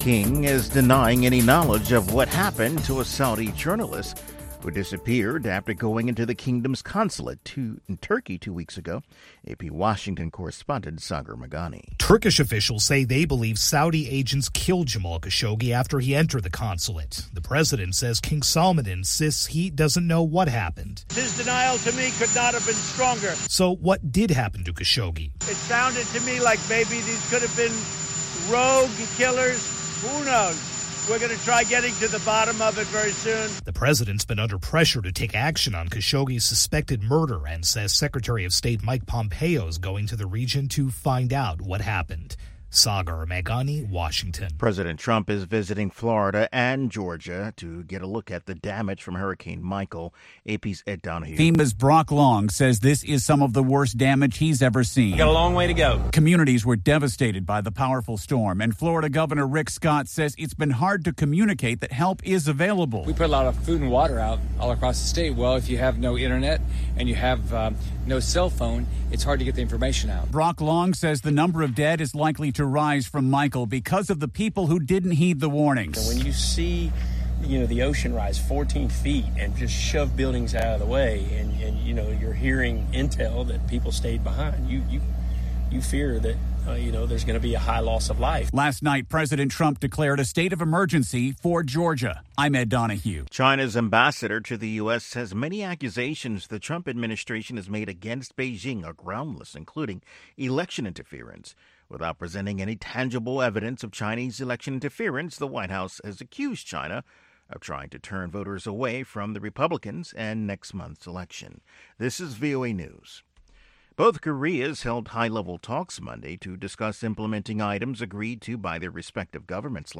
King is denying any knowledge of what happened to a Saudi journalist who disappeared after going into the kingdom's consulate in Turkey 2 weeks ago. AP Washington correspondent Sagar Meghani. Turkish officials say they believe Saudi agents killed Jamal Khashoggi after he entered the consulate. The president says King Salman insists he doesn't know what happened. His denial to me could not have been stronger. So what did happen to Khashoggi? It sounded to me like maybe these could have been rogue killers. Who knows? We're going to try getting to the bottom of it very soon. The president's been under pressure to take action on Khashoggi's suspected murder and says Secretary of State Mike Pompeo is going to the region to find out what happened. Sagar Meghani, Washington. President Trump is visiting Florida and Georgia to get a look at the damage from Hurricane Michael. AP's Ed Donahue. FEMA's Brock Long says this is some of the worst damage he's ever seen. Got a long way to go. Communities were devastated by the powerful storm, and Florida Governor Rick Scott says it's been hard to communicate that help is available. We put a lot of food and water out all across the state. Well, if you have no internet and you have no cell phone, it's hard to get the information out. Brock Long says the number of dead is likely to rise from Michael because of the people who didn't heed the warnings. And when you see, the ocean rise 14 feet and just shove buildings out of the way, and you're hearing intel that people stayed behind, you fear that there's going to be a high loss of life. Last night, President Trump declared a state of emergency for Georgia. I'm Ed Donahue. China's ambassador to the U.S. says many accusations the Trump administration has made against Beijing are groundless, including election interference. Without presenting any tangible evidence of Chinese election interference, the White House has accused China of trying to turn voters away from the Republicans and next month's election. This is VOA News. Both Koreas held high-level talks Monday to discuss implementing items agreed to by their respective governments